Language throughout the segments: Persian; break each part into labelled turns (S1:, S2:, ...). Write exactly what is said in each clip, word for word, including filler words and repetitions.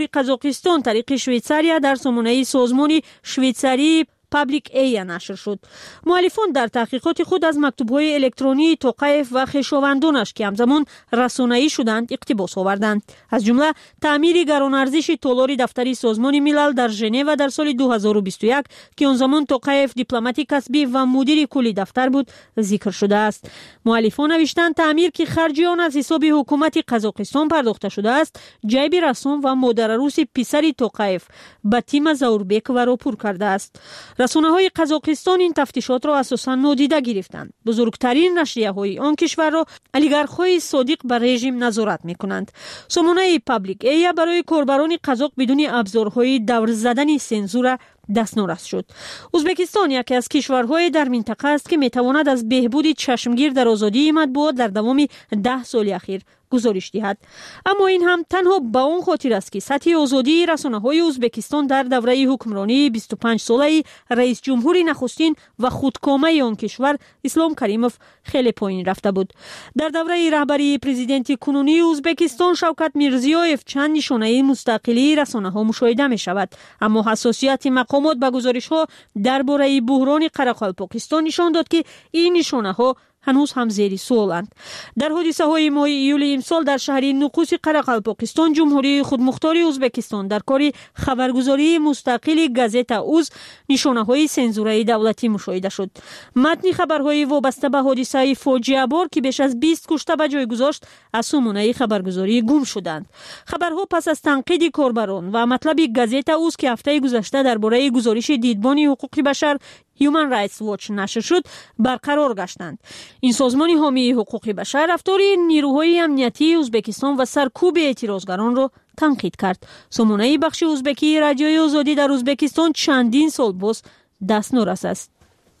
S1: قزاقستان طریق شویتساریا در سامانه سازمان شویتساری پابلیک ایا نشر شد. مؤلفان در تحقیقات خود از مکتوب‌های الکترونی توقیف و خویشاوندانش که همزمان رسانه‌ای شدند اقتباس آوردند. از جمله تعمیر گران‌ارزش تالار دفتری سازمان ملل در ژنو در سال دو هزار و بیست و یک که آن زمان توقیف دیپلمات کسبی و مدیر کلی دفتر بود ذکر شده است. مؤلفان نوشتند تعمیر که خرج آن از حساب حکومت قزاقستان پرداخته شده است، جیب رسام و مادر عروس پسر توقیف باتیما زاوربک و راپور کرده است. رسانه‌های قزاقستان این تفتیشات را اساساً نادیده گرفتند. بزرگترین نشریه‌های آن کشور را اولیگارخ‌های صادق به رژیم نظارت می‌کنند. سامانه پابلیک ایا برای کاربران قزاق بدون ابزارهای دور زدن سنزور دستنورست شد. ازبکستان یکی از کشورهای در منطقه است که می‌تواند از بهبود چشمگیر در آزادی مطبوعات در دوام ده سال اخیر گزارش دهد. اما این هم تنها به اون خاطر است که سطح آزادی رسانه‌های ازبکستان در دوره حکمرانی بیست و پنج ساله رئیس جمهور نخستین و خودکامه آن کشور اسلام کریموف خیلی پایین رفته بود. در دوره رهبری پرزیدنت کنونی ازبکستان شوکت میرزیویف چند نشانه مستقلی رسانه‌ها مشاهده می‌شود، اما حساسیت مقامات به گزارش‌ها درباره بحران قرقالپاکستان نشان داد که این نشانه‌ها هنوز هم زیر سوالند. در حادثه های ماه ایول امسال در شهر نقوس قرقالپاکستان جمهوری خودمختار ازبکستان در کار خبرگزاری مستقل گازت اوز نشانه های سنزوره دولتی مشاهده شد. متن خبرهای وابسته به حادثه فاجعه بار که بیش از بیست کشته به جای گذاشت از سامانه خبرگزاری گم شدند. خبرها پس از تنقید کاربران و مطلب گازت اوز که هفته گذشته درباره گزارش دیدبان حقوق بشر Human Rights Watch نشر شد برقرار گشتند. این سازمان حامی حقوق بشر رفتار نیروهای امنیتی ازبکستان و سرکوب اعتراضگران را تنقید کرد. سامانه بخش ازبکی رادیوی آزادی در ازبکستان چندین سال باز دستنورس است.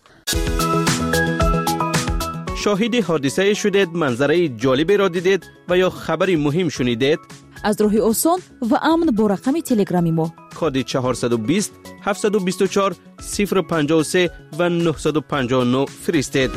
S2: شاهد حادثه شدید، منظره جالبی را دیدید و یا خبری مهم شنیدید؟
S3: از راه آسان و امن با رقم تلگرامی ما
S2: کد چهارصد و بیست هفتصد و بیست و چهار صفر پنجاه و سه و نهصد و پنجاه و نه فرستید.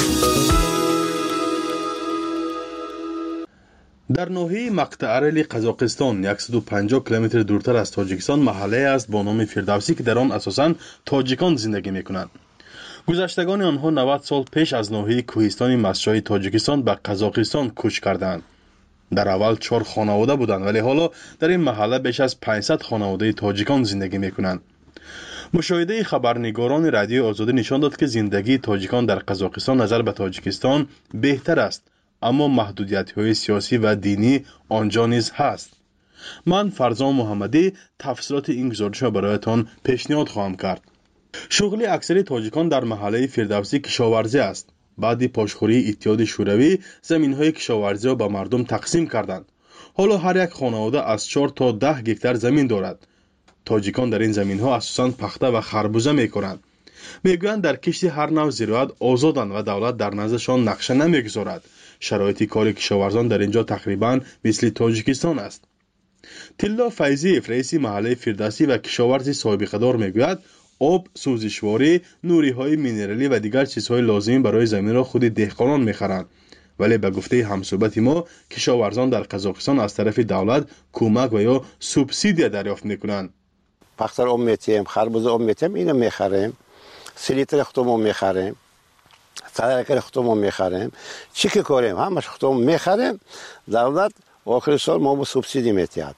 S4: در ناحیه مقطع ارلی قزاقستان صد و پنجاه کیلومتر دورتر از تاجیکستان محله است با نام فردوسی که در آن اساساً تاجیکان زندگی می‌کنند. گذشتگان آنها نود سال پیش از ناحیه کوهستان مسجای تاجیکستان به قزاقستان کوچ کردند. در اول چهار خانواده بودند ولی حالا در این محله بیش از پانصد خانواده تاجیکان زندگی می‌کنند. مشاهده خبرنگاران رادیو آزادی نشان داد که زندگی تاجیکان در قزاقستان نظر به تاجیکستان بهتر است، اما محدودیت‌های سیاسی و دینی آنجا نیز هست. من فرزان محمدی تفصیلات این گزارش را برایتان پیشنهاد خواهم کرد. شغل اکثر تاجیکان در محله فردوسی کشاورزی است. بعد پاشخوری اتحاد شوروی زمین‌های کشاورزی را به مردم تقسیم کردند. حالا هر یک خانواده از چهار تا ده گکتار زمین دارد. تاجیکان در این زمین‌ها اساساً پخته و خربوزه می‌کنند. میگویند در کشت هر نوع زراعت آزادند و دولت در نزدشان نقشه نمی‌گذارد. شرایط کار کشاورزان در اینجا تقریباً مثل تاجیکستان است. تلا فیضی رئیس محله فردوسی و کشاورزی سابقه دار میگوید آب، سوزشواری، نوری‌های مینرالی و دیگر چیزهای لازمی برای زمین را خود دهقانان می‌خرند. ولی به گفته همصحبت ما کشاورزان در قزاقستان از طرف دولت کمک و یا سوبسیدی دریافت می‌کنند.
S5: پختر آب می‌تیم، خربوزه آب می‌تیم، اینو می‌خریم. سه لیتر خودمون می‌خریم. صدر خودمون می‌خریم. چی که کنیم؟ همش خودمون می‌خریم. دولت آخر سال ما با سوبسیدی می‌دهد.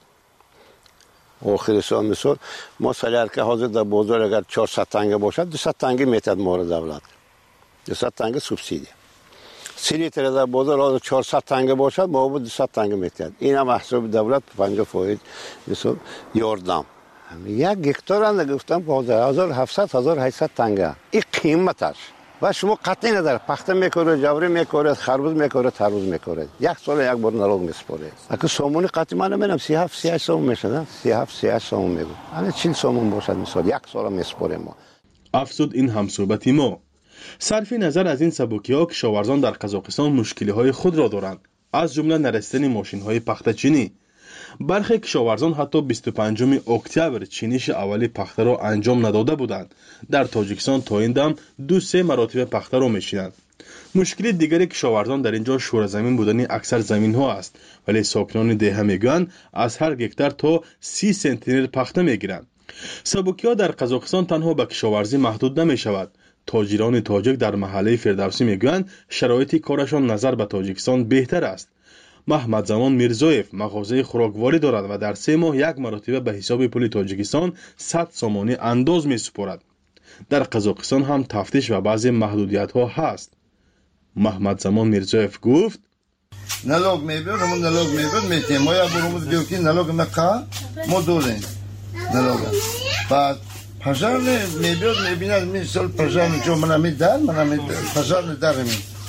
S5: آخر سال مثلا ما سالار که حاضر در بازار اگر چهارصد تنگه باشد دویست تنگه میتد ما را دولت دویست تنگه سوبسیدی. سی لیتر در بازار حاضر چهارصد تنگه باشد ما با دویست تنگه میتد. این هم محسوب دولت پنجاه فاصله مثلا یاردم. یک گکتار اند گفتم که حاضر هزار و هفتصد هزار و هشتصد تنگه. این قیمتش. و شما قطعی نداره پخته میکنه، جوری میکنه، خربوز میکنه، تربوز میکنه. یک سال یک بار نرو میسپره. اگه سامون قطعی من نمیدونم سی و هفت سی و هشت سامون میشه، سی و هفت سی و هشت سامون میگم. اگه چهل سامون باشد مثلا یک سال میسپره ما.
S4: افزود این همصحبتی ما. صرف نظر از این سبکی‌ها کشاورزان در قزاقستان مشکل‌های خود را دارند. از جمله نرسیدن ماشین‌های پخته چینی. برخی کشاورزان حتی بیست و پنجم اکتبر چینش اولی پخته را انجام نداده بودند. در تاجیکستان تا این دم دو سه مراتب پخته را می‌چینند. مشکل دیگری کشاورزان در اینجا شور زمین بودن اکثر زمین ها است، ولی ساکنان دهه میگویند از هر گکتار تا سی سانتی متر پخته میگیرند. سبوکی ها در قزاقستان تنها به کشاورزی محدود نمی شود. تاجران تاجیک در محله فردوسی میگویند شرایط کارشان نظر به تاجیکستان بهتر است. محمد زمان میرزویف مغازه خوراکواری دارد و در سه ماه یک مرتبه به حساب پول تاجیکستان صد سامانی انداز می سپارد. در قزاقستان هم تفتیش و بعضی محدودیت ها هست. محمد زمان میرزویف گفت
S6: نالوگ میبرد، همون نالوگ میبرد میتیم ما یا برامون دیو که نالوگ مقا ما دولیم نالوگ بعد پجار میبرد میبیند میسال پجار جو من میدار من می پجار ندارم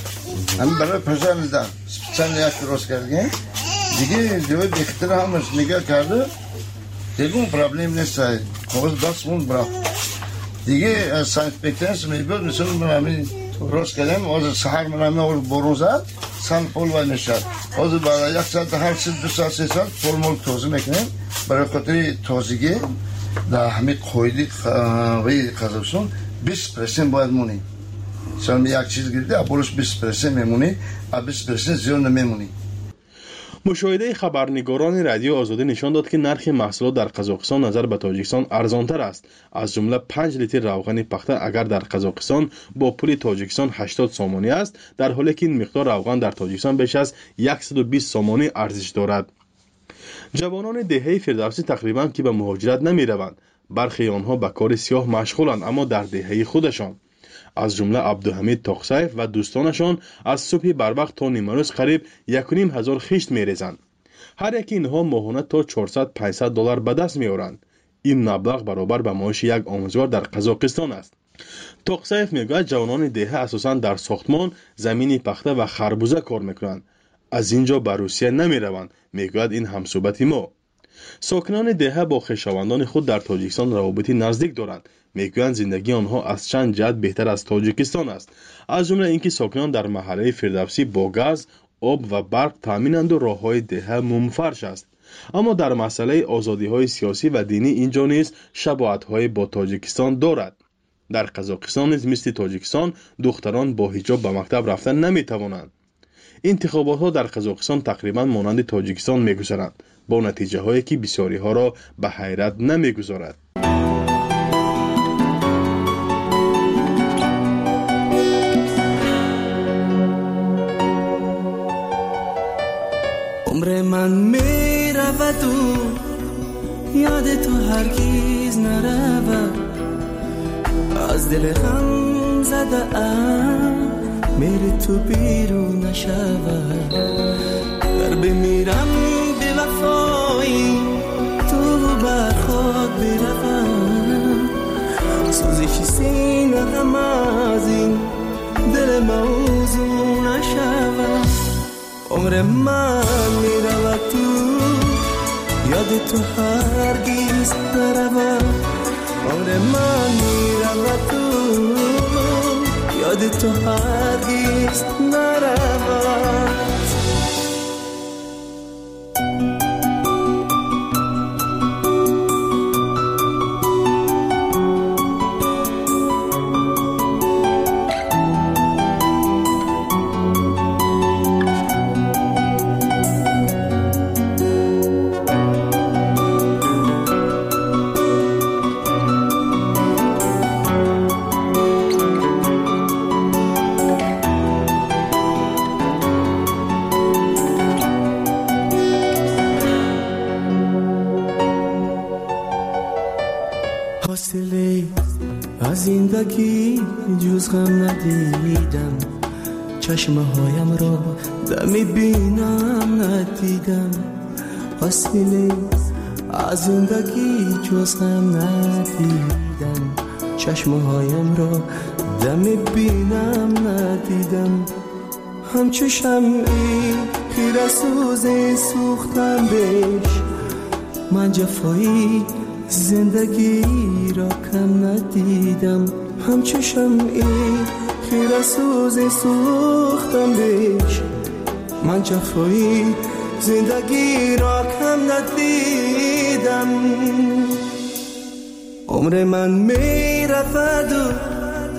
S6: هم برای پجار ندار چند یک روز کردیم دیگه دیو دکتر همش نگاه کرده دیگه پرابلم نیست کاغذ دست مون برا دیگه ساینس پیکتنس میبرد مثلا من می روز کردیم از سحر من می اور بروزات سال پول و نشد از برای یک ساعت هر سه دو ساعت سه ساعت پول مول توزیع میکنیم برای خاطر توزیعی در همه قویدی قوی قزاقستان بیست درصد باید مونی. سال می یک چیز گرفته ابروش بیست درصد میمونی، اب بیست درصد زیاد نمیمونی.
S4: مشاهده خبرنگاران رادیو آزادی نشان داد که نرخ محصولات در قزاقستان نظر به تاجیکستان ارزانتر است. از جمله پنج لیتر روغن پخته اگر در قزاقستان با پول تاجیکستان هشتاد سامانی است، در حالی که این مقدار روغن در تاجیکستان بیش از صد و بیست سامانی ارزش دارد. جوانان دهه فردوسی تقریبا که به مهاجرت نمی روند. برخی آنها به کار سیاه مشغولند اما در دهه خودشان. از جمله عبدالحمید تاقسیف و دوستانشان از صبح بر وقت تا نیمروز قریب یک و نیم هزار خشت می ریزند. هر یکی اینها ماهانه تا چهارصد پانصد دلار به دست می آورند. این مبلغ برابر به معاش یک آموزگار در قزاقستان است. تاقسیف میگوید جوانان دهه اساساً در ساختمان، زمین پخته و خربوزه کار میکنند. از اینجا به روسیه نمی روند. میگوید این همصحبت ما. ساکنان دهه با خویشاوندان خود در تاجیکستان روابطی نزدیک دارند. میگویند زندگی آنها از چند جهت بهتر از تاجیکستان است. از جمله اینکه ساکنان در محله فردوسی با گاز، آب و برق تامینند و راههای دهه منفرش است. اما در مسئله آزادی‌های سیاسی و دینی اینجا نیز شباهت‌های با تاجیکستان دارد. در قزاقستان نیز مثل تاجیکستان دختران با حجاب به مکتب رفتن نمی‌توانند. انتخابات ها در قزاقستان تقریبا مانند تاجیکستان می‌گذرند، با نتیجه هایی که بسیاری ها را به حیرت نمی‌گذارد.
S7: عمر من میرود و یاد تو هرگز نرود، از دل غم زده ام میری تو بیرون نشود. در بمیرم به وفایی تو بر خود بروم، سوزش سینه غم از این دل موضوع نشود. عمر من میرود تو یاد تو هرگز نرود، عمر من میرود تو یاد تو هرگز نرود. از زندگی جز غم ندیدم، چشمه هایم را دمی بینم ندیدم. حاصله از زندگی جز غم ندیدم، چشمه هایم را دمی بینم ندیدم. همچو شمعی خیره سوزی سوختم بهش، من جفایی زندگی را کم ندیدم. همچو شمعی خیره سوزی سوختم بهش، من جفایی زندگی را کم ندیدم. عمر من می رفت و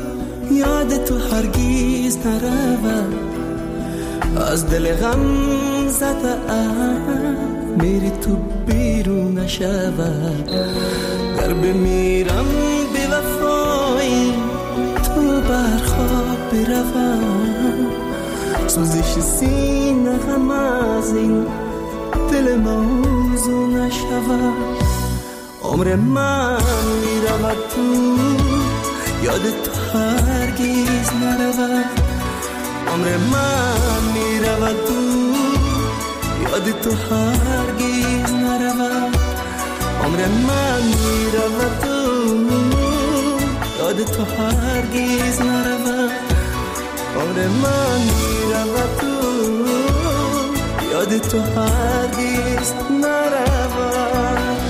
S7: یاد تو هرگیز نرود از دل غم زده ام میری تو بیرون نشود گر بمیرم بی وفایی تو برخواب بروم سوزش سینه غم از این دل موضوع نشود عمر من میرود تو یاد تو هرگیز نرود عمر من میرود تو یاد تو هرگیز نرود عمر من میرود تو یاد تو هرگیز نرود عمر من میرود تو یاد تو هرگیز نرود.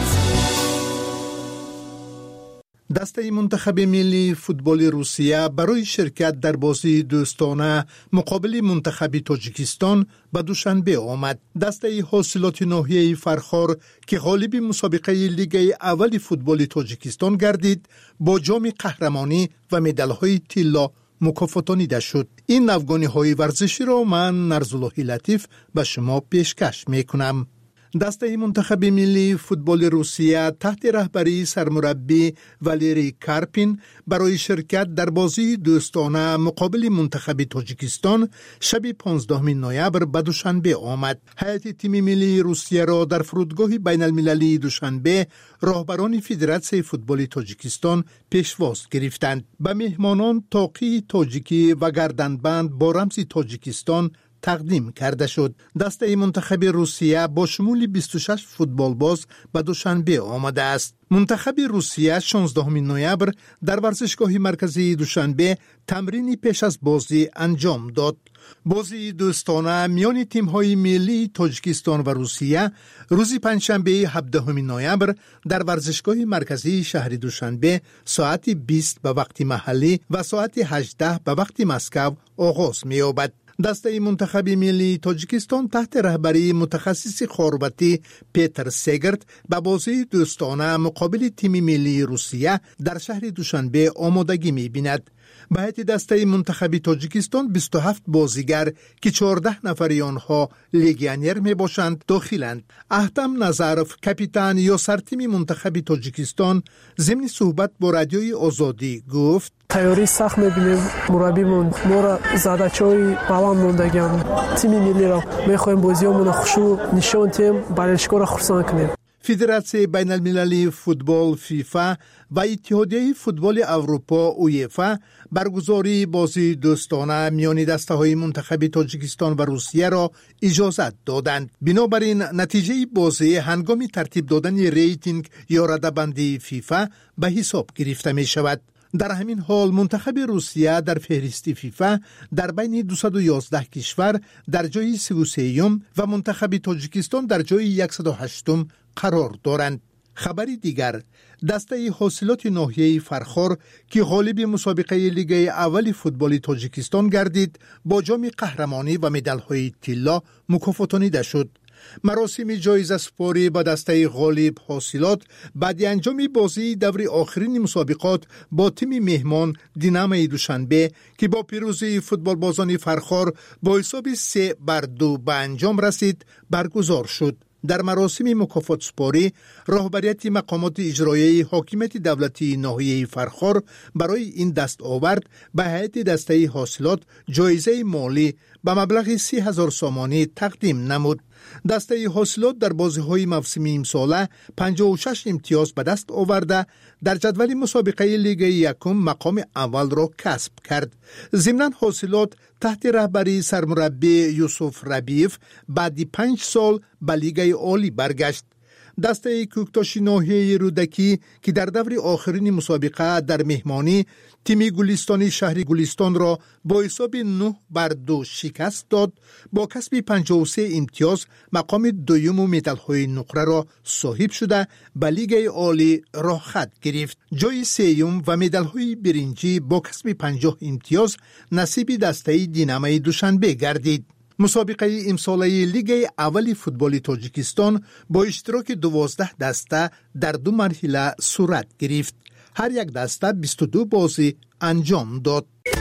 S8: دسته منتخب ملی فوتبال روسیه برای شرکت در بازی دوستانه مقابل منتخب تاجیکستان به دوشنبه آمد. دسته حاصلات ناحیه فرخار که غالب مسابقه لیگ اول فوتبال تاجیکستان گردید با جام قهرمانی و مدال‌های طلا مکافاتانیده شد. این افغانی ورزشی را من نرزالله لطیف به شما پیشکش میکنم. دسته منتخب ملی فوتبال روسیه تحت رهبری سرمربی والری کارپین برای شرکت در بازی دوستانه مقابل منتخب تاجیکستان شب پانزدهم نوامبر به دوشنبه آمد. هیئت تیم ملی روسیه را در فرودگاه بین المللی دوشنبه راهبران فدراسیون فوتبال تاجیکستان پیشواز گرفتند. به مهمانان طاقی تاجیکی و گردنبند با رمز تاجیکستان تقدیم کرده شد. دسته منتخب روسیه با شمول بیست و شش فوتبال باز به دوشنبه آمده است. منتخب روسیه شانزدهم نوامبر در ورزشگاه مرکزی دوشنبه تمرینی پیش از بازی انجام داد. بازی دوستانه میان تیم‌های ملی تاجیکستان و روسیه روز پنجشنبه هفدهم نوامبر در ورزشگاه مرکزی شهر دوشنبه ساعت بیست به وقت محلی و ساعت هجده به وقت مسکو آغاز می‌یابد. دسته منتخب ملی تاجیکستان تحت رهبری متخصص خاربتی پیتر سگرت به بازی دوستانه مقابل تیم ملی روسیه در شهر دوشنبه آمادگی می‌بیند. به هیئت دسته منتخب تاجیکستان بیست و هفت بازیگر که چهارده نفری آنها لیگیونر می باشند داخلند. احتم نظرف کاپیتان یا سرتیم منتخب تاجیکستان ضمن صحبت با رادیوی آزادی گفت
S9: تیاری سخت می‌بینیم. مربیمون ما را زدچای بالان موندگان تیم ملی را می‌خوایم بازیامون خوشو نشون تیم بالشکو را خرسان کنیم.
S8: فدراسیون بین المللی فوتبال فیفا و اتحادیه فوتبال اروپا اویفا برگزاری بازی دوستانه میان دسته‌های منتخب تاجیکستان و روسیه را اجازت دادند. بنابراین نتیجه بازی هنگام ترتیب دادن ریتینگ یا رده‌بندی فیفا به حساب گرفته می شود. در همین حال منتخب روسیه در فهرست فیفا در بین دویست و یازده کشور در جای سی و سه و منتخب تاجیکستان در جای صد و هشت قرار دارند. خبری دیگر، دسته حاصلات ناحیه فرخار که غالب مسابقه لیگ اول فوتبال تاجیکستان گردید با جام قهرمانی و مدال‌های طلا مکافاتانیده شد. مراسم جایزه سپاری با دسته غالب حاصلات بعد انجام بازی دور آخرین مسابقات با تیم مهمان دینامو دوشنبه که با پیروزی فوتبال بازان فرخار با حساب سه بر دو به انجام رسید برگزار شد. در مراسم مکافات سپاری راهبریت مقامات اجرایی حاکمیت دولتی ناحیه فرخار برای این دست آورد به هیئت دسته حاصلات جایزه مالی به مبلغ سی هزار سامانی تقدیم نمود. دسته حاصلات در بازی‌های موسمی امساله پنجاه و شش امتیاز به دست آورده در جدول مسابقه لیگ یکم مقام اول را کسب کرد. ضمناً حاصلات تحت رهبری سرمربی یوسف ربیف بعد پنج سال به لیگ عالی برگشت. دسته کوکتاش ناحیه رودکی که در دور آخرین مسابقه در مهمانی تیم گلستانی شهر گلستان را با حساب نه بر دو شکست داد، با کسب پنجاه و سه امتیاز مقام دوم و مدال‌های نقره را صاحب شده به لیگ عالی راه خط گرفت. جای سوم و مدال‌های برنجی با کسب پنجاه امتیاز نصیب دسته دینامو دوشنبه گردید. مسابقه امساله لیگ اول فوتبال تاجیکستان با اشتراک دوازده دسته در دو مرحله صورت گرفت. هر یک دسته بیست و دو بازی انجام داد.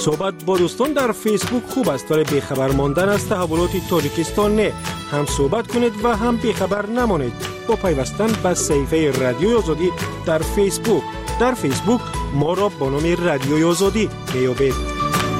S10: صحبت با دوستان در فیسبوک خوب است ولی بیخبر ماندن از تحولات تاجیکستان نه. هم صحبت کنید و هم بیخبر نمانید با پیوستن به صفحه رادیوی آزادی در فیسبوک. در فیسبوک ما را با نام رادیوی آزادی میابید.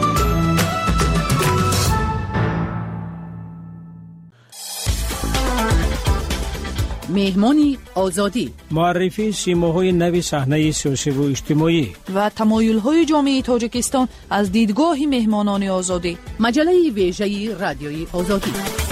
S3: مهمانی آزادی،
S11: معرفی سیماهای نوی صحنه سیاسی و اجتماعی
S3: و تمایل‌های جامعه تاجیکستان از دیدگاه مهمانان آزادی. مجله ویژه رادیوی آزادی.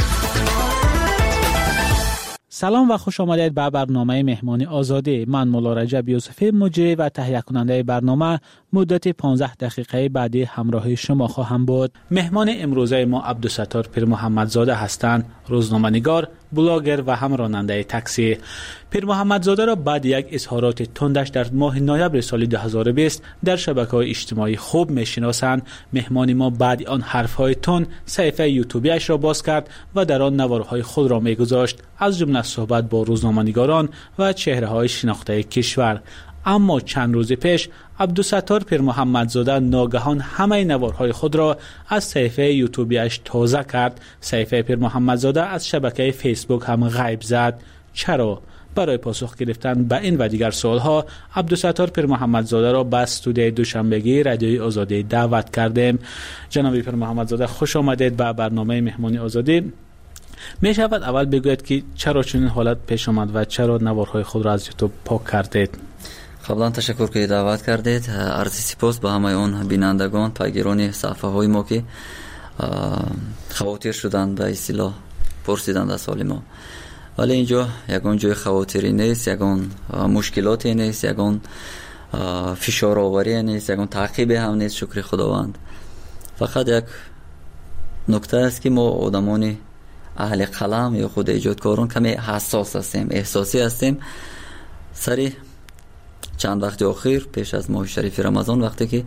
S11: سلام و خوش آمدید به برنامه مهمانی آزادی. من مولا رجب یوسفی مجری و تهیه کننده برنامه مدت پانزده دقیقه بعدی همراه شما خواهم بود. مهمان امروزه ما عبدالستار پیر محمدزاده هستند، روزنامه‌نگار، بلاگر و هم راننده تاکسی. پیر محمدزاده را بعد یک اظهارات تندش در ماه نوامبر سال دو هزار و بیست در شبکه‌های اجتماعی خوب می‌شناسند. مهمان ما بعد آن حرف‌های تند صفحه یوتیوبیش را باز کرد و در آن نوارهای خود را می‌گذاشت، از جمله صحبت با روزنامه‌نگاران و چهره‌های شناخته کشور. اما چند روز پیش عبدالستار پیر محمدزاده ناگهان همه نوارهای خود را از صفحه یوتیوبیش تازه کرد. صفحه پیر محمدزاده از شبکه فیسبوک هم غیب زد. چرا؟ برای پاسخ گرفتن به این و دیگر سوالها عبدالستار پیر محمدزاده را به استودیوی دوشنبگی رادیوی آزادی دعوت کردیم. جناب پیر محمدزاده خوش آمدید به برنامه مهمانی آزادی. می شود اول بگوید که چرا چنین حالت پیش آمد و چرا نوارهای خود را از یوتیوب پاک کردید؟
S12: قبلا تشکر که دعوت کردید. عرض سپاس به همه اون بینندگان، پیگیران صفحه های ما که خواطر شدند به اصطلاح پرسیدند از حال ما. ولی اینجا یگان جای خواطری نیست، یگان مشکلاتی نیست، یگان فشار آوری نیست، یگان تعقیب هم نیست. شکر خداوند. فقط یک نکته است که ما آدمان اهل قلم یا خود ایجادکاران کمی حساس هستیم، احساسی هستیم. سری چند وقت اخیر پیش از ماه شریف رمضان وقتی که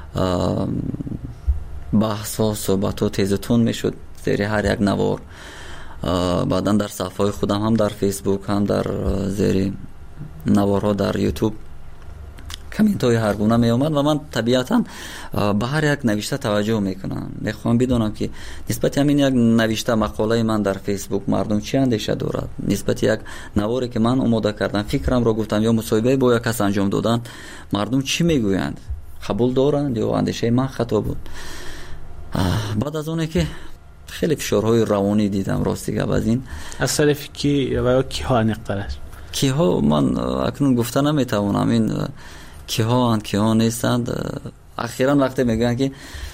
S12: بحث و صحبت و تیزتون میشد زیر هر یک نوار، بعدا در صفحه خودم هم در فیسبوک هم در زیر نوارها در یوتیوب کامنت های هر گونه می اومد و من طبیعتا به هر یک نوشته توجه میکنم. میخوام بدونم که نسبت همین یک نوشته مقاله من در فیسبوک مردم چی اندیشه دارد، نسبت یک نواری که من آماده کردم فکرم را گفتم یا مصاحبه با یک کس انجام دادن مردم چی میگویند، قبول دارند یا اندیشه من خطا بود. بعد از اونه که خیلی فشارهای روانی دیدم راستی گپ از این
S11: از طرف کی و کی ها نقطه‌اش
S12: کی ها من اکنون گفتن نمیتوانم این کی ها اند کی ها نیستند. اخیراً وقتی میگن که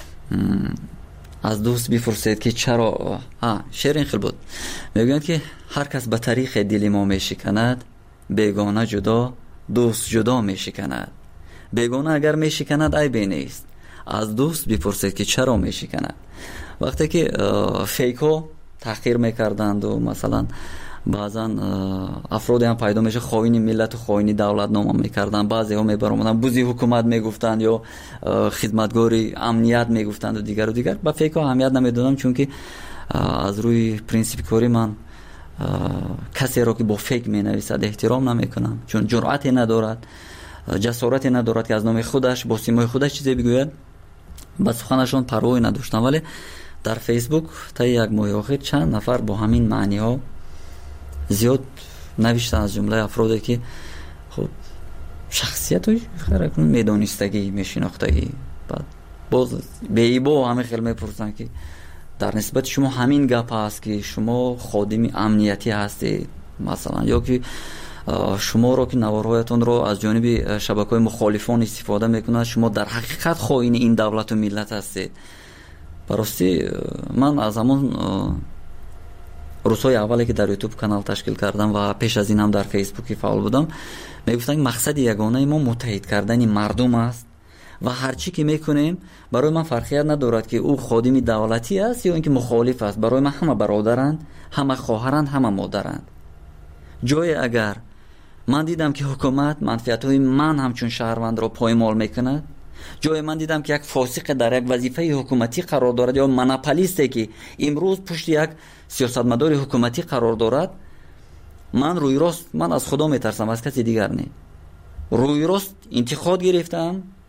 S12: از دوست بپرسید که چرا ها شعر این خیلی بود، میگن که هر کس به طریق دل ما میشکند، بیگانه جدا دوست جدا میشکند. بیگانه اگر میشکند عیبی نیست، از دوست بپرسید که چرا میشکند. وقتی که فیکو تحقیر میکردند و مثلا بعضا افرادی هم پیدا میشه خائن ملت و خائن دولت نام میکردن، بعضی ها میبرامدن بوزی حکومت میگفتند یا خدمتگاری امنیت میگفتند و دیگر و دیگر. با فیکو اهمیت نمیدادم چون که از روی پرینسیپ کاری من کسی را که با فیک مینویسد احترام نمیکنم، چون جرأتی ندارد، جسارتی ندارد که از نام خودش با سیمای خودش چیزی بگوید. با سخنشون پروایی نداشتم. ولی در فیسبوک تا یک ماه اخیر چند نفر با همین معنی ها زیاد نوشتن، از جمله افرادی که خب شخصیت های خیلی میدانستگی میشناختگی، بعد باز به ایبا همه خیلی میپرسن که در نسبت شما همین گپ هست که شما خادم امنیتی هستید مثلا، یا که شما رو که نوارهایتون رو از جانب شبکه‌های مخالفان استفاده میکنند، شما در حقیقت خائن این دولت و ملت هستید. براستی من از همون روزهای اولی که در یوتیوب کانال تشکیل کردم و پیش از این هم در فیسبوک فعال بودم میگفتن مقصد یگانه ما متحد کردن مردم است و هرچی که میکنیم برای من فرقیت ندارد که او خادم دولتی است یا اینکه مخالف است. برای من همه برادرند، همه خواهرند، همه مادرند. جای اگر من دیدم که حکومت منفعت‌های من همچون شهروند را پایمال میکند، جای من دیدم که یک فاسق در یک وظیفه حکومتی قرار دارد یا مناپولیستی که امروز پشت یک سیاستمدار حکومتی قرار دارد، من روی راست من از خدا میترسم، از کسی دیگر نه. روی راست انتقاد گرفتم،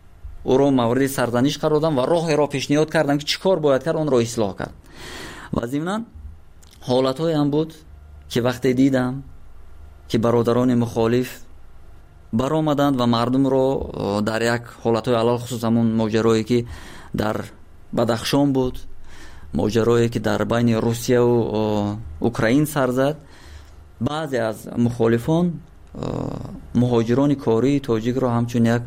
S12: او رو مورد سرزنش قرار دادم و راه را پیشنهاد کردم که چیکار باید کرد اون رو اصلاح کرد. و ضمن حالت‌های هم بود که وقتی دیدم که برادران مخالف برآمدند و مردم رو در یک حالت‌های علل خصوص همون ماجرایی که در بدخشان بود، ماجرایی که در بین روسیه و اوکراین سر زد، بعضی از مخالفان مهاجران کاری تاجیک رو همچون یک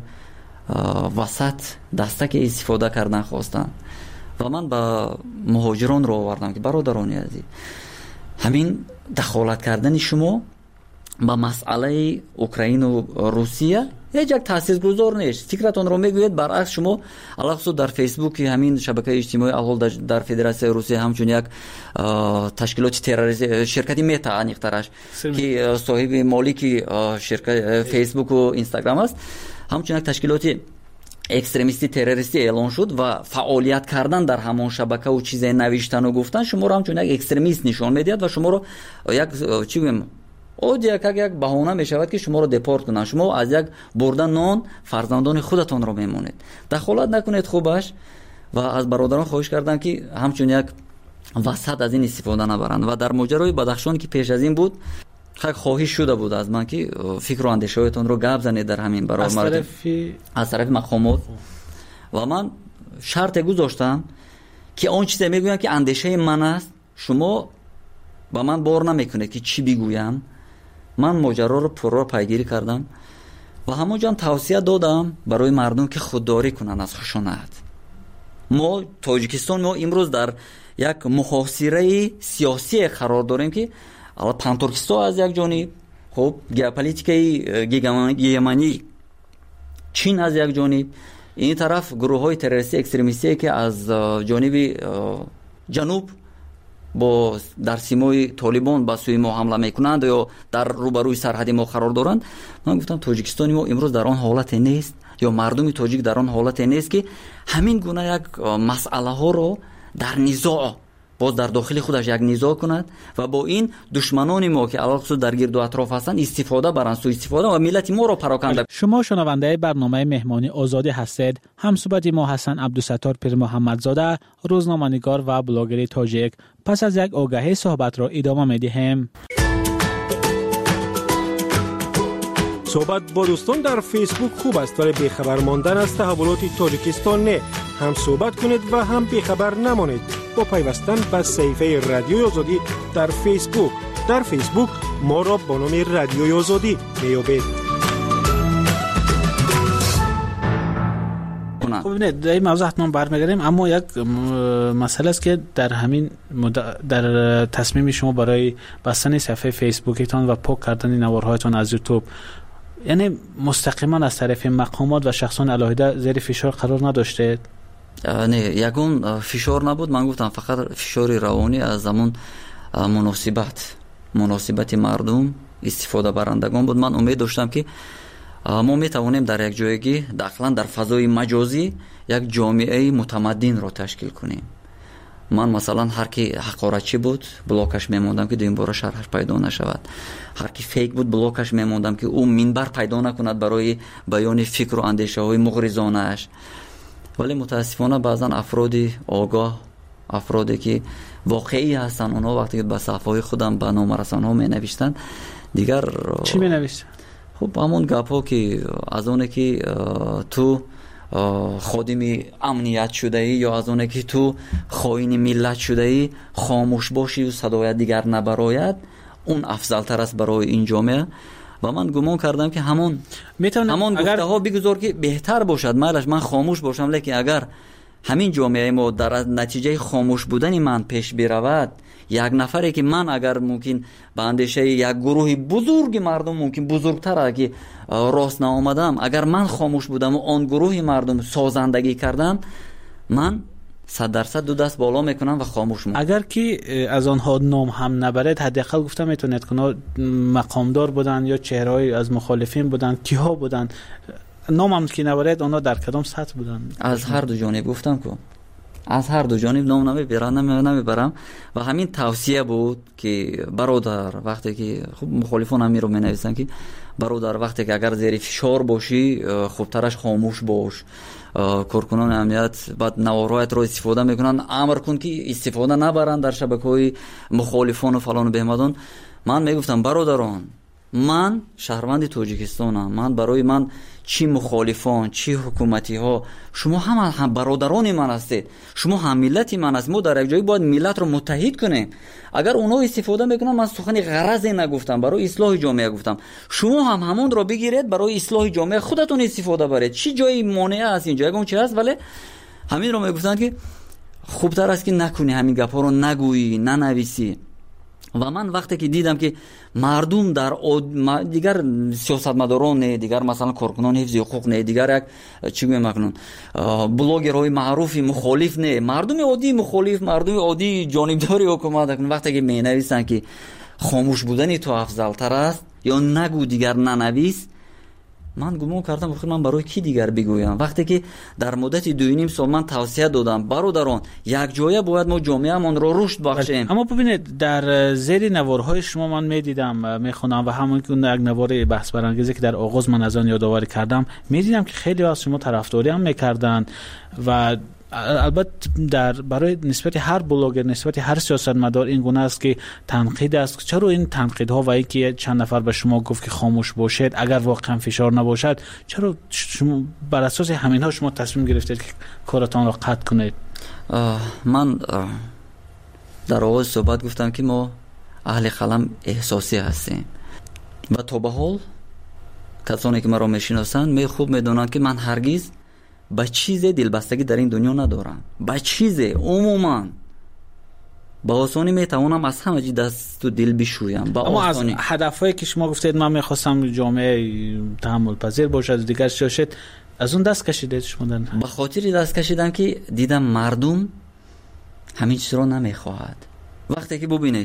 S12: وسط دستک استفاده کردن خواستن و من با مهاجران رو آوردم که برادران عزیز، همین دخالت کردن شما با مسئله اوکراین و روسیه هیچ یک تاثیرگذار نیست. فکرتون رو میگوید برعکس شما علاوه در فیسبوک همین شبکه اجتماعی الحال در فدراسیون روسیه همچون یک تشکیلات تروریستی شرکتی متا انیخترش که صاحب مالک شرکت فیسبوک و اینستاگرام است، همچون یک تشکیلات اکستریمیستی تروریستی اعلان شد و فعالیت کردن در همون شبکه و چیزای نوشتن و گفتن شما رو همچون یک اکستریمیست نشان میدهد و شما رو یک چی بگم او یک یک بهانه می شود که شما رو دپورت کنن. شما از یک بردن نان فرزندان خودتان رو میمونید. دخالت نکنید خوبش و از برادران خواهش کردم که همچون یک وسط از این استفاده نبرند. و در ماجرای بدخشان که پیش از این بود خیلی خواهش شده بود از من که فکر و اندیشه‌هایتان رو گپ زنید در همین برای
S11: از طرف
S12: از طرف مقامات و من شرط گذاشتم که اون چیزی میگویم که اندیشه من است شما با من بار نمیکنه که چی بگویم. من ماجرا رو پررو پیگیری کردم و همونجا هم توصیه دادم برای مردم که خودداری کنن از خشونت. ما تاجیکستان ما امروز در یک محاصره سیاسی قرار داریم که الان پانتورکستان از یک جانب، خب ژئوپلیتیکای گیگمانی چین از یک جانب، این طرف گروه‌های تروریستی اکستریمیستی که از جانب جنوب با در سیمای طالبان با سوی ما حمله میکنند یا در روبروی سرحد ما قرار دارند. من گفتم تاجیکستان ما امروز در آن حالت نیست یا مردم تاجیک در آن حالت نیست که همین گونه یک مسئله ها رو در نزاع باز در داخل خودش یک نزاع کند و با این دشمنان ما که علاوه در گرد و اطراف هستند استفاده برند، سوء استفاده و ملت ما را پراکنده.
S11: شما شنونده برنامه مهمانی آزادی هستید. همصحبت ما حسن عبدالستار پیر محمدزاده، روزنامه‌نگار و بلاگر تاجیک. پس از یک آگهی صحبت را ادامه می‌دهیم.
S10: صحبت با دوستان در فیسبوک خوب است ولی بیخبر ماندن از تحولات تاجیکستان نه. هم صحبت کنید و هم بیخبر نمانید با پیوستن به صفحه رادیوی آزادی در فیسبوک. در فیسبوک ما را با نام رادیوی آزادی میابید.
S11: خب نه در این موضوع حتما برمیگردیم، اما یک مسئله است که در همین در تصمیم شما برای بستن صفحه فیسبوکتان و پاک کردن نوارهایتان از یوتیوب، یعنی مستقیما از طرف مقامات و شخصان علاهده زیر فشار قرار نداشته؟
S12: نه، یگون فشار نبود. من گفتم فقط فشار روانی از زمان مناسبت مناسبت مردم استفاده برندگان بود. من امید داشتم که ما میتوانیم در یک جایگی داخلا در فضای مجازی یک جامعه متمدن را تشکیل کنیم. من مثلا هر کی حقارتچی بود بلاکش میموندم که دویم بار شرحش پیدا نشود، هر کی فیک بود بلاکش میموندم که او منبر پیدا نکند برای بیان فکر و اندیشه های مغرضانه اش. ولی متاسفانه بعضا افرادی آگاه، افرادی که واقعی هستن، اونا وقتی که به صفحه خودم به نام رسانه‌ها می نوشتن دیگر
S11: چی می نوشتن؟
S12: خب همون گپا که از اونه که تو خادم امنیت شده ای یا از اونه که تو خائن ملت شده ای خاموش باشی و صدای دیگر نبراید، اون افضل تر است برای این جامعه. و من گمان کردم که همون همون
S11: اگر...
S12: گفته ها بگذار که بهتر باشد، مالش من خاموش باشم، لیکن اگر همین جامعه ما در نتیجه خاموش بودن من پیش برود، یک نفری که من اگر ممکن به اندیشه یک گروه بزرگ مردم ممکن بزرگتر اگه راست نآمدم، اگر من خاموش بودم و آن گروه مردم سازندگی کردم، من صد درصد دو دست بالا میکنم و خاموش میکنم.
S11: اگر که از آنها نام هم نبرد، حداقل گفتم میتونید که مقامدار بودن یا چهره‌ای از مخالفین بودن، کیها بودن، نام هم که نبرد آنها در کدام سطح بودن؟
S12: از هر دو جانب گفتم که از هر دو جانب نام نمیبرم نمیبرم و همین توصیه بود که برادر وقتی که خب مخالفان هم می رو می نویسن که برادر وقتی که اگر زیر فشار باشی خوبترش خاموش باش. کارکنان امنیت بعد نوارایت رو استفاده میکنن، امر کن که استفاده نبرن در شبکه‌های مخالفان و فلان و بهمدان. من میگفتم برادران من شهروند تاجیکستانم، من برای من چی مخالفان چی حکومتی ها شما هم هم برادران من هستید، شما هم ملت من هستید. ما در یک جایی باید ملت رو متحد کنیم. اگر اونا استفاده میکنن، من سخن غرضی نگفتم، برای اصلاح جامعه گفتم، شما هم همون رو بگیرید برای اصلاح جامعه خودتون استفاده برید. چی جایی مانع است اینجا اون چی هست، ولی همین رو میگفتن که خوبتر است که نکنی، همین گپا رو نگویی ننویسی. و من وقتی که دیدم که مردم در دیگر سیاستمداران نه، دیگر مثلا کارکنان حفظ حقوق نه، دیگر یک چی میگم مکنون بلاگرهای معروفی مخالف نه، مردم عادی مخالف، مردم عادی جانبداری حکومت کن، وقتی که می نویسن که خاموش بودن تو افضل تر است یا نگو دیگر ننویس، من گمان کردم بخیر من برای کی دیگر بگویم. وقتی که در مدت دو نیم سال من توصیه دادم برادران یک جایه باید ما جامعه‌مون رو رشد بخشیم.
S11: اما ببینید در زیر نوارهای شما من میدیدم میخونم و همون که یک نوار بحث برانگیزی که در آغاز من از آن یادآوری کردم میدیدم که خیلی از شما طرفداری هم میکردن و البته در برای نسبت هر بلاگر نسبت هر سیاستمدار این گونه است که تنقید است. چرا این تنقیدها و اینکه چند نفر به شما گفت که خاموش باشید اگر واقعا فشار نباشد، چرا شما بر اساس همینها شما تصمیم گرفتید که کارتان را قطع کنید؟
S12: من در آغاز صحبت گفتم که ما اهل قلم احساسی هستیم و تا به حال کسانی که مرا میشناسند می خوب میدونند که من هرگز با چیز دلبستگی در این دنیا ندارم. با چیز عموما با آسانی میتوانم از همه چیز دست و دل بشویم. با
S11: اما
S12: آسانی.
S11: از هدفهایی که شما گفتید من میخواستم جامعه تحمل پذیر باشد دیگر شاشد، از اون دست کشیدید شما؟
S12: به خاطر دست کشیدم که دیدم مردم همین چیز رو نمیخواهد. وقتی که ببینید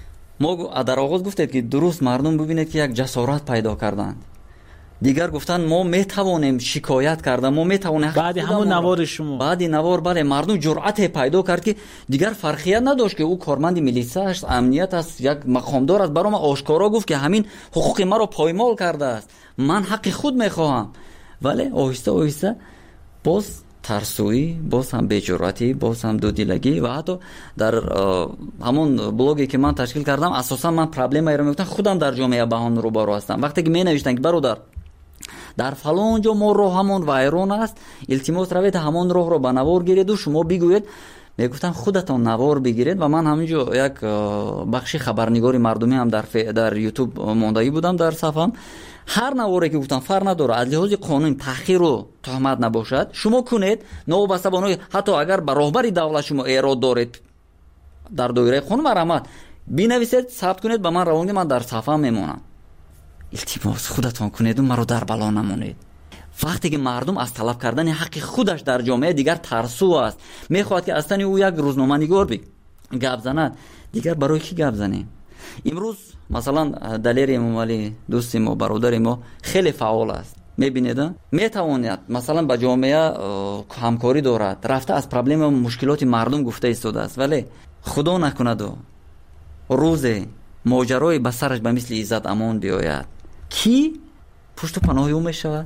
S12: ما در آغاز گفتید که درست مردم ببینید که یک جسارت پیدا کردند، دیگر گفتن ما میتوانیم شکایت کردن، ما میتوانیم
S11: بعد همون نوار شما
S12: بعد نوار بله مردم جرأت پیدا کرد که دیگر فرقیت نداشت که او کارمند میلیسا است، امنیت است، یک مقامدار است، برام آشکارا گفت که همین حقوق ما رو پایمال کرده است، من حق خود میخواهم. ولی آهسته آهسته باز ترسویی، باز هم بی‌جرأتی، باز هم دودیلگی و حتی در همون بلاگی که من تشکیل کردم اساسا من پرابلمی رو میگفتم خودم در جامعه با هم روبرو هستم. وقتی که می نوشتن که برادر در فلان جا ما راه همون وایرون است، التماس روید همون راه رو به نوار گیرید و شما بگوید، میگفتم خودتون نوار بگیرید. و من همینجا یک بخشی خبرنگاری مردمی هم در ف... در یوتیوب ماندایی بودم در صفحم، هر نواری که گفتم فرق نداره از لحاظ قانون تحقیر و تهمت نباشد شما کنید، نوبسته بانوی حتی اگر به راهبری دولت شما ایراد دارید در دایره قانون مرامت بنویسید ثبت کنید به من روانگی، من در صفحه میمونم. التماس خودتون کنید و مرا در بلا نمونید. وقتی که مردم از طلب کردن حق خودش در جامعه دیگر ترسو است، میخواد که اصلا او یک روزنامه نگار بی گپ زند، دیگر برای کی گپ زنیم؟ امروز مثلا دلیر امام علی دوست ما برادر ما خیلی فعال است، میبینید میتواند مثلا با جامعه همکاری دارد، رفته از پرابلم و مشکلات مردم گفته ایستاده است، ولی خدا نکند و روز ماجرای به سرش به مثل عزت امان بیاید کی پشت و پناه او میشود؟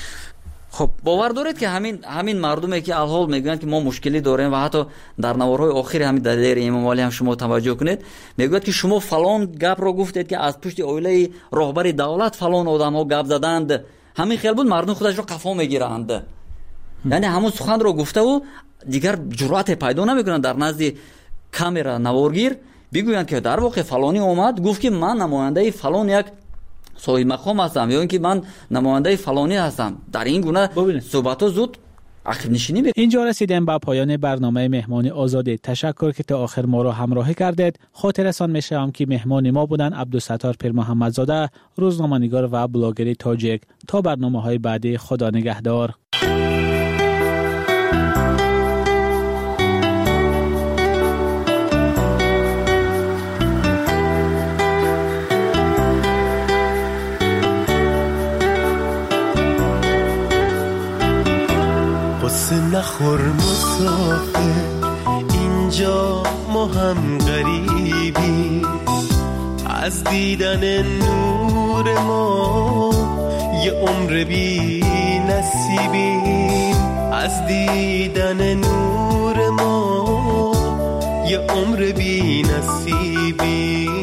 S12: خب باور دارید که همین همین مردمی که الحال میگن که ما مشکلی داریم و حتی در نوارهای آخر همین دلیر امام علی هم شما توجه کنید میگوید که شما فلان گپ رو گفتید که از پشت اویله راهبر دولت فلان آدم‌ها گپ زدند، همین خیال بود مردم خودش رو قفا میگیرند. یعنی همون سخن رو گفته و دیگر جرأت پیدا نمیکنن در نزد کامرا نوارگیر بگویند که در واقع فلانی اومد گفت که من نماینده فلان یک صاحب مقام هستم یا اینکه من نماینده فلانی هستم. در این گونه صحبت زود عقب نشینی بید.
S11: اینجا رسیدیم به پایان برنامه مهمانی آزادی. تشکر که تا آخر ما را همراهی کردید. خاطرتان میشم که مهمان ما بودن عبدالستار پیر محمدزاده، روزنامه‌نگار و بلاگر تاجیک. تا برنامه‌های بعدی خدا نگهدار.
S7: نخور مسافر
S13: هم غریبی، از دیدن نور ما یه عمر بی نصیبیم، از دیدن نور ما یه عمر بی نصیبیم.